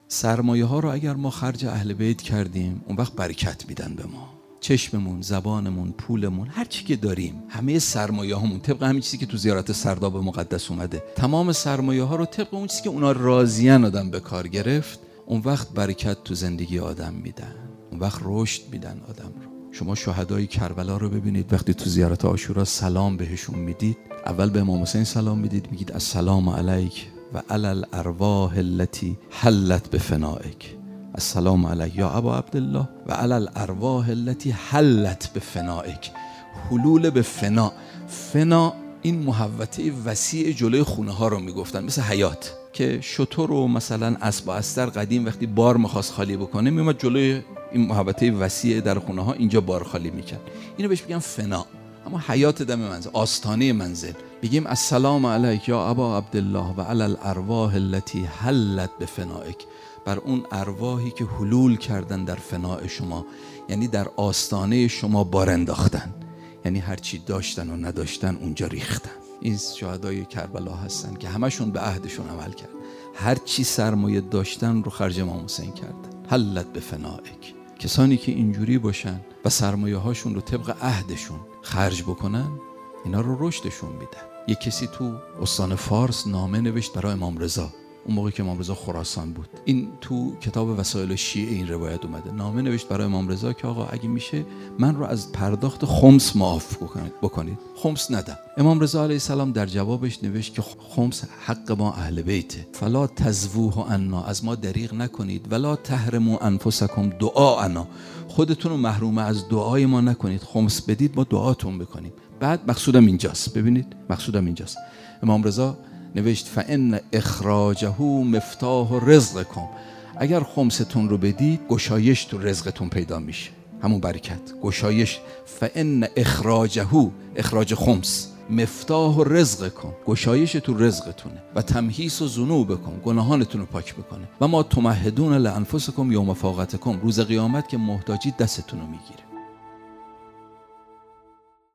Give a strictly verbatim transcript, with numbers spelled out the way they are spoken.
سرمایه ها رو اگر ما خرج اهل بیت کردیم اون وقت برکت میدن به ما. چشممون، زبانمون، پولمون، هر چی که داریم، همه سرمایه هامون طبق همین چیزی که تو زیارت سرداب مقدس اومده، تمام سرمایه ها رو طبق اون چیزی که اونا راضیان آدم به کار گرفت، اون وقت برکت تو زندگی آدم میدن، اون وقت رشد میدن آدم رو. شما شهدای کربلا رو ببینید، وقتی تو زیارت عاشورا سلام بهشون میدید، اول به امام حسین سلام میدید، میگید السلام علیک و علی الارواح التي حلت بفنائک. السلام علیک یا ابا عبدالله و علی الارواح التي حلت بفنائک. حلول به فنا. فنا این محوطه وسیع جلوی خونه ها رو میگفتن، مثل حیات که شتر و مثلا اسب و استر قدیم وقتی بار میخواست خالی بکنه میومد جلوی این محوطه وسیع در خونه ها، اینجا بار خالی میکرد. اینو بهش میگن فنا. اما حیات دم منزل، آستانه منزل، بگیم السلام علیک یا ابا عبدالله و علی الارواح التي حلت بفنائک، بر اون ارواحی که حلول کردن در فناء شما، یعنی در آستانه شما بار انداختن، یعنی هر چی داشتن و نداشتن اونجا ریختن. این شهدای کربلا هستن که همشون به عهدشون عمل کردن، هر چی سرمایه داشتن رو خرج امام حسین کردن. حلت بفنائک. کسانی که اینجوری باشن و سرمایه هاشون رو طبق عهدشون خرج بکنن، اینا رو رشدشون میدن. یک کسی تو استان فارس نامه نوشت برای امام رضا، اون موقع که امام رضا خراسان بود. این تو کتاب وسائل شیعه این روایت اومده. نامه نوشت برای امام رضا که آقا اگه میشه من رو از پرداخت خمس معاف بکنید، خمس ندم. امام رضا علیه السلام در جوابش نوشت که خمس حق ما اهل بیته، فلا تزووه عنا، از ما دریغ نکنید، ولا تحرموا انفسکم دعاءنا، خودتون رو محروم از دعای ما نکنید، خمس بدید ما دعاتون بکنیم. بعد مقصودم اینجاست، ببینید مقصودم اینجاست. امام رضا نوشت فان اخراجه مفتاح رزقکم، اگر خمستون رو بدید گشایش تو رزقتون پیدا میشه، همون برکت، گشایش. فان اخراجه، اخراج خمس، مفتاح رزقکم، گشایش تو رزقتونه، و تمحیص ذنوبکم، گناهانتون رو پاک بکنه، و ما تمهدون لانفسکم یوم فاقتکم، روز قیامت که محتاجی دستتون رو میگیره.